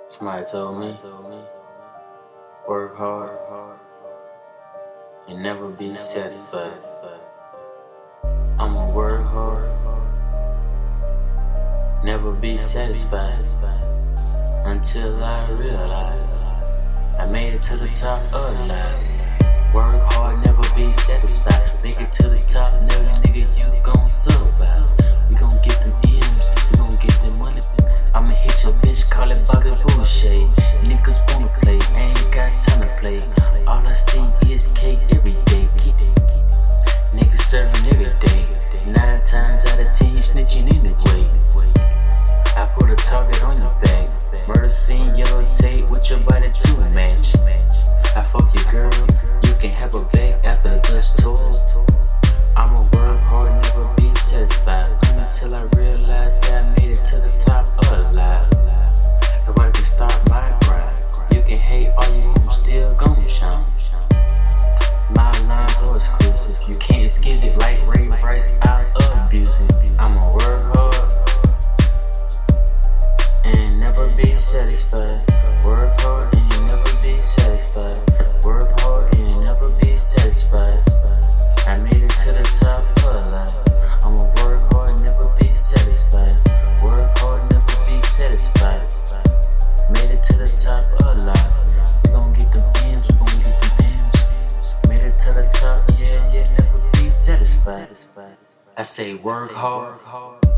Somebody told me, work hard and never be satisfied. I'ma work hard, never be satisfied, until I realize I made it to the top of the line. Work hard, never be satisfied. Make it to the top, nigga, you gon' survive. We gon' get them M's, we gon' get them money. I'ma hit your bitch, call it Bobby Boucher. Niggas wanna play, I ain't got time to play. All I see is cake every day. Niggas serving every day. 9 times out of 10 you snitching anyway. I put a target on your back. Murder scene, yellow tape with your body to match. I fuck your girl, you can have her back after this tour. I'ma work hard, never be satisfied, until I realize that I made it to the top of the line. Nobody can stop my grind. You can hate all you want, I'm still gon' shine. My lines are exclusive, you can't excuse it like Ray Rice, I'll abuse it. I'ma work hard and never be satisfied. Work hard and never be satisfied. Work hard and never be satisfied. I made it to the top of the line. I'ma work hard, never be satisfied. Work hard, never be satisfied. Made it to the top of the line. We gon' get them M's, we gon' get them M's. Made it to the top, yeah, never be satisfied. I say work hard.